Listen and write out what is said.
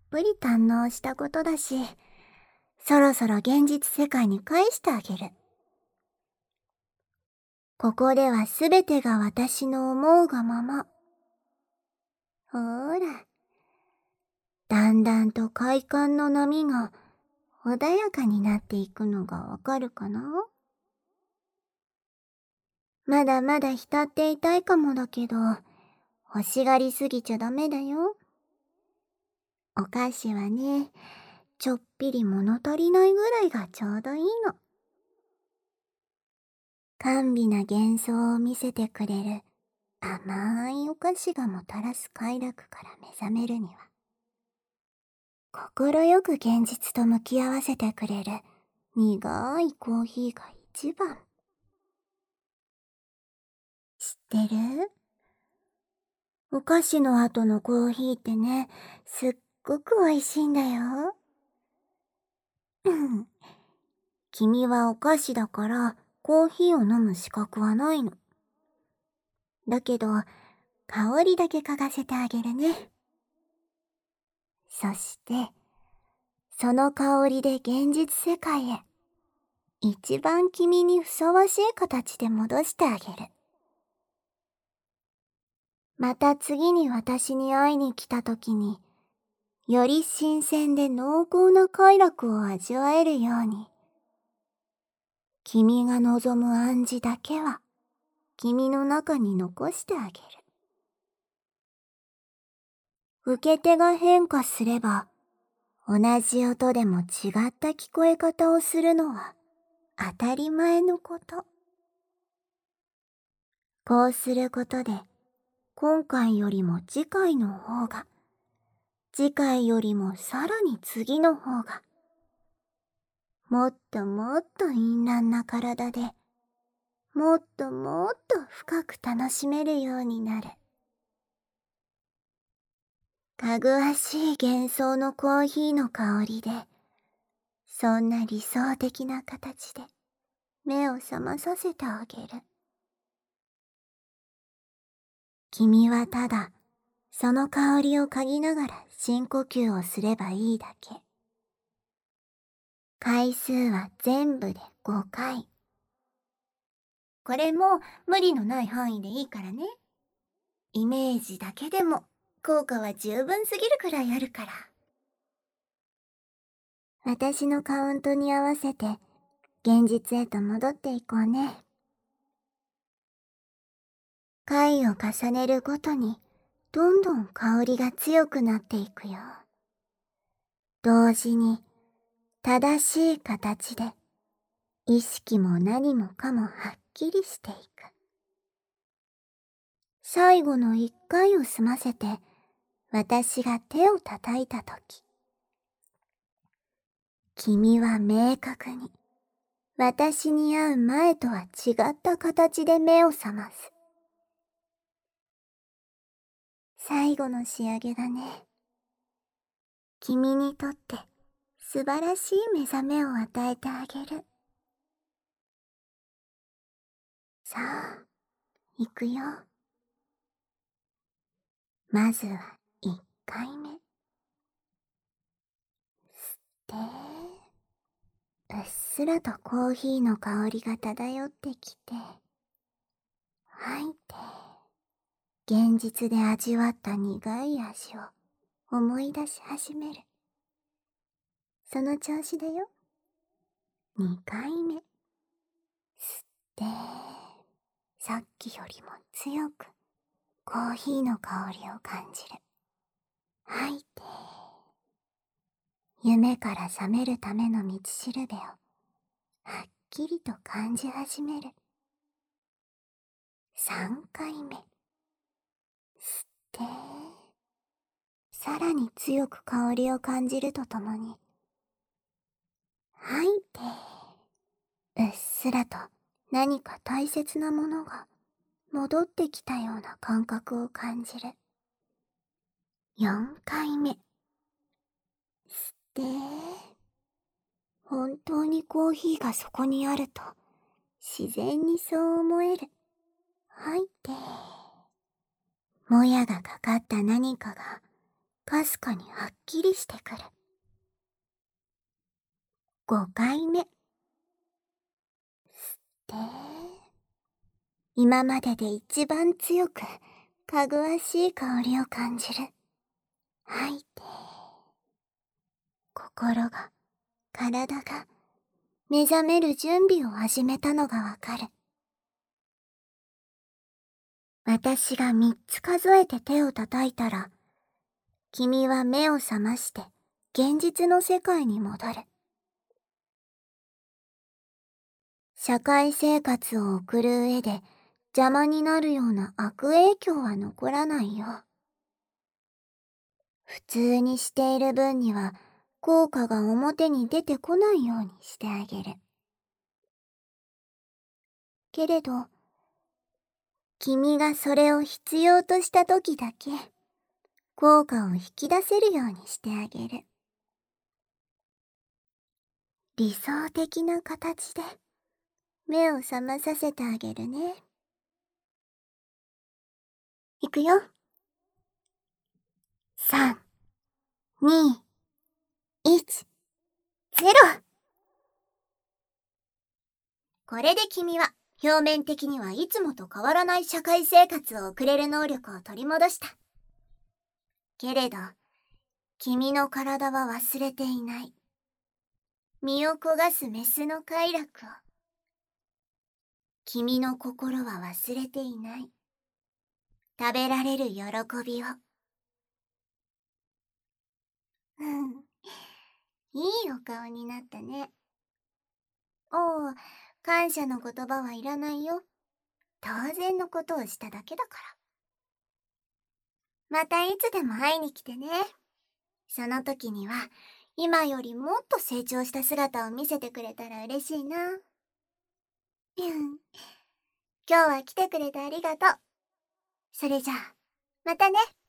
ぷり堪能したことだし、そろそろ現実世界に返してあげる。ここではすべてが私の思うがまま。ほーら、だんだんと快感の波が穏やかになっていくのがわかるかな？まだまだ浸っていたいかもだけど、欲しがりすぎちゃダメだよ。お菓子はね、ちょっぴり物足りないぐらいがちょうどいいの。甘美な幻想を見せてくれる甘いお菓子がもたらす快楽から目覚めるには、心よく現実と向き合わせてくれる苦いコーヒーが一番。知ってる？お菓子の後のコーヒーってね、すっごく美味しいんだよ。君はお菓子だからコーヒーを飲む資格はないの。だけど、香りだけ嗅がせてあげるね。そして、その香りで現実世界へ、一番君にふさわしい形で戻してあげる。また次に私に会いに来た時に、より新鮮で濃厚な快楽を味わえるように、君が望む暗示だけは、君の中に残してあげる。受け手が変化すれば、同じ音でも違った聞こえ方をするのは当たり前のこと。こうすることで、今回よりも次回の方が、次回よりもさらに次の方が、もっともっと淫乱な体で、もっともっと深く楽しめるようになる。かぐわしい幻想のコーヒーの香りで、そんな理想的な形で目を覚まさせてあげる。君はただ、その香りを嗅ぎながら深呼吸をすればいいだけ。回数は全部で5回。これも無理のない範囲でいいからね。イメージだけでも効果は十分すぎるくらいあるから。私のカウントに合わせて現実へと戻っていこうね。回を重ねるごとにどんどん香りが強くなっていくよ。同時に正しい形で意識も何もかもはっきりしていく。最後の1回を済ませて私が手を叩いたとき、君は明確に私に会う前とは違った形で目を覚ます。最後の仕上げだね。君にとって素晴らしい目覚めを与えてあげる。さあ、行くよ。まずは1回目。吸って、うっすらとコーヒーの香りが漂ってきて、吐いて、現実で味わった苦い味を思い出し始める。その調子だよ。2回目。吸って、さっきよりも強くコーヒーの香りを感じる。吐いて、夢から覚めるための道しるべをはっきりと感じ始める。3回目。吸って、さらに強く香りを感じるとともに、吐いて、うっすらと何か大切なものが戻ってきたような感覚を感じる。4回目。吸って、本当にコーヒーがそこにあると自然にそう思える。吐いて、もやがかかった何かがかすかにはっきりしてくる。5回目。吸って、今までで一番強くかぐわしい香りを感じる。吐いて、心が、体が目覚める準備を始めたのがわかる。私が3つ数えて手を叩いたら、君は目を覚まして現実の世界に戻る。社会生活を送る上で邪魔になるような悪影響は残らないよ。普通にしている分には効果が表に出てこないようにしてあげる。けれど、君がそれを必要とした時だけ効果を引き出せるようにしてあげる。理想的な形で目を覚まさせてあげるね。いくよ。3、2、1、0。これで君は表面的にはいつもと変わらない社会生活を送れる能力を取り戻した。けれど、君の体は忘れていない。身を焦がすメスの快楽を。君の心は忘れていない。食べられる喜びを。いいお顔になったね。おう、感謝の言葉はいらないよ。当然のことをしただけだから。またいつでも会いに来てね。その時には、今よりもっと成長した姿を見せてくれたら嬉しいな。今日は来てくれてありがとう。それじゃあ、またね。